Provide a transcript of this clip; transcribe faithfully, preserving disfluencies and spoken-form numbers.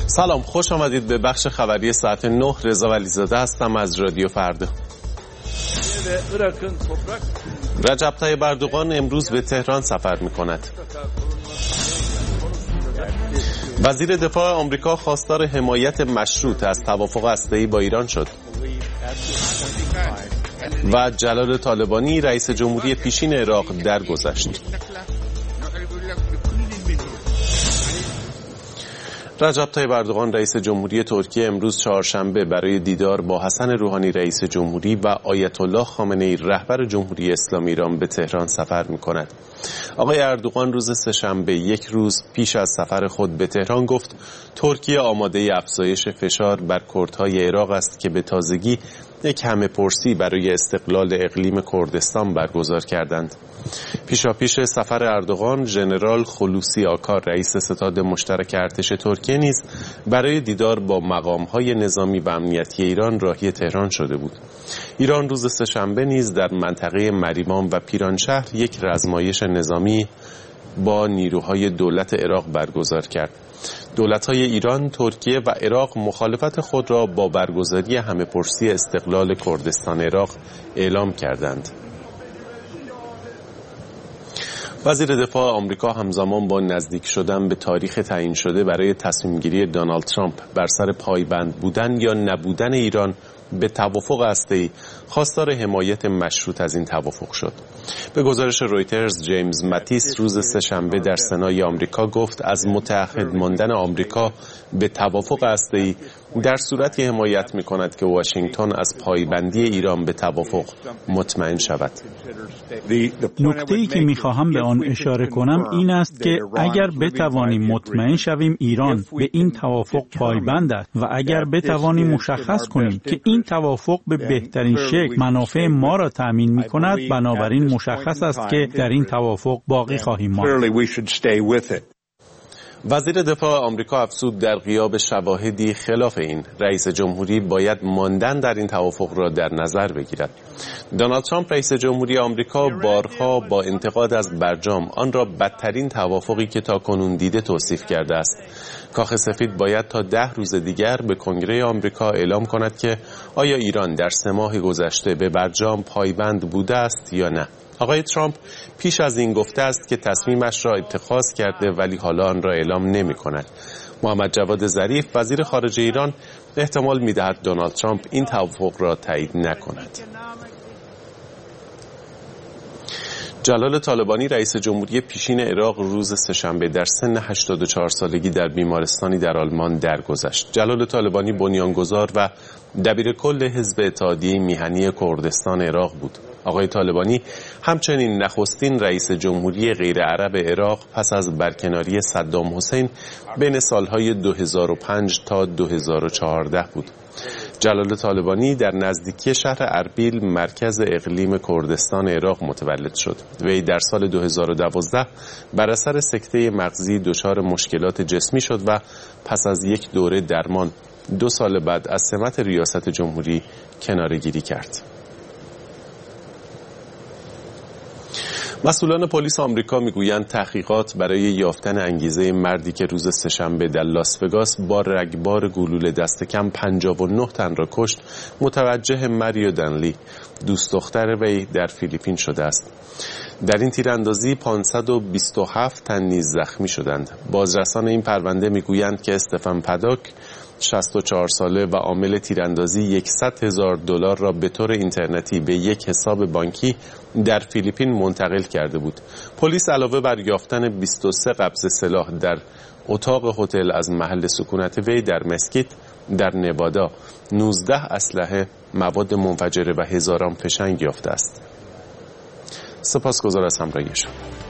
سلام، خوش آمدید به بخش خبری ساعت نه. رضا ولیزاده هستم از رادیو فردا. رجب طیب اردوغان امروز به تهران سفر می‌کند. وزیر دفاع آمریکا خواستار حمایت مشروط از توافق هسته‌ای با ایران شد. و جلال طالبانی رئیس جمهوری پیشین عراق درگذشت. رجب طیب اردوغان رئیس جمهوری ترکیه امروز چهارشنبه برای دیدار با حسن روحانی رئیس جمهوری و آیت الله خامنه‌ای رهبر جمهوری اسلامی ایران به تهران سفر می‌کند. آقای اردوغان روز سه‌شنبه یک روز پیش از سفر خود به تهران گفت ترکیه آماده افزایش فشار بر کردهای عراق است که به تازگی یک همه‌پرسی برای استقلال اقلیم کردستان برگزار کردند. پیشاپیش سفر اردوغان، ژنرال خلوصی آکار رئیس ستاد مشترک ارتش ترکیه نیز برای دیدار با مقام‌های نظامی و امنیتی ایران راهی تهران شده بود. ایران روز سه‌شنبه نیز در منطقه مریوان و پیرانشهر یک رزمایش نظامی با نیروهای دولت عراق برگزار کرد. دولت‌های ایران، ترکیه و عراق مخالفت خود را با برگزاری همه‌پرسی استقلال کردستان عراق اعلام کردند. وزیر دفاع آمریکا همزمان با نزدیک شدن به تاریخ تعیین شده برای تصمیم‌گیری دونالد ترامپ بر سر پایبند بودن یا نبودن ایران به توافق هسته‌ای خواستار حمایت مشروط از این توافق شد. به گزارش رویترز، جیمز ماتیس روز سه‌شنبه در سنای آمریکا گفت از متعهد ماندن آمریکا به توافق هسته‌ای در صورتی حمایت می‌کند که واشنگتن از پایبندی ایران به توافق مطمئن شود. نکته‌ای که می‌خواهم به آن اشاره کنم این است که اگر بتوانیم مطمئن شویم ایران به این توافق پایبند است و اگر بتوانیم مشخص کنیم که این توافق به بهترین شکل منافع ما را تأمین می‌کند، بنابراین مشخص است که در این توافق باقی خواهیم ماند. وزیر دفاع آمریکا افزود در غیاب شواهدی خلاف این، رئیس جمهوری باید ماندن در این توافق را در نظر بگیرد. دونالد ترامپ رئیس جمهوری آمریکا بارها با انتقاد از برجام آن را بدترین توافقی که تاکنون دیده توصیف کرده است. کاخ سفید باید تا ده روز دیگر به کنگره آمریکا اعلام کند که آیا ایران در سه ماه گذشته به برجام پایبند بوده است یا نه. آقای ترامپ پیش از این گفته است که تصمیمش را اتخاذ کرده ولی حالا آن را اعلام نمی کند. محمد جواد ظریف وزیر خارجه ایران احتمال می دهد دونالد ترامپ این توافق را تایید نکند. جلال طالبانی رئیس جمهوری پیشین عراق روز سه‌شنبه در سن هشتاد و چهار سالگی در بیمارستانی در آلمان درگذشت. جلال طالبانی بنیانگذار و دبیرکل حزب اتحادیه میهنی کردستان عراق بود. آقای طالبانی همچنین نخستین رئیس جمهوری غیر عرب عراق پس از برکناری صدام حسین بین سالهای دو هزار و پنج تا دو هزار و چهارده بود. جلال طالبانی در نزدیکی شهر اربیل مرکز اقلیم کردستان عراق متولد شد. وی در سال دو هزار و دوازده بر اثر سکته مغزی دچار مشکلات جسمی شد و پس از یک دوره درمان دو سال بعد از سمت ریاست جمهوری کناره‌گیری کرد. مسئولان پلیس آمریکا میگویند تحقیقات برای یافتن انگیزه مردی که روز سه‌شنبه در لاس وگاس با رگبار گلوله دست کم پنجاه و نه تن را کشت متوجه مریو دنلی، دوست دختر وی در فیلیپین شده است. در این تیراندازی پانصد و بیست و هفت تن نیز زخمی شدند. بازرسان این پرونده میگویند که استفن پاداک شصت و چهار ساله و عامل تیراندازی صد هزار دلار را به طور اینترنتی به یک حساب بانکی در فیلیپین منتقل کرده بود. پلیس علاوه بر یافتن بیست و سه قبض سلاح در اتاق هتل از محل سکونت وی در مسکیت در نوادا، نوزده اسلحه، مواد منفجره و هزاران فشنگ یافته است. سپاسگزار از همراهی شما.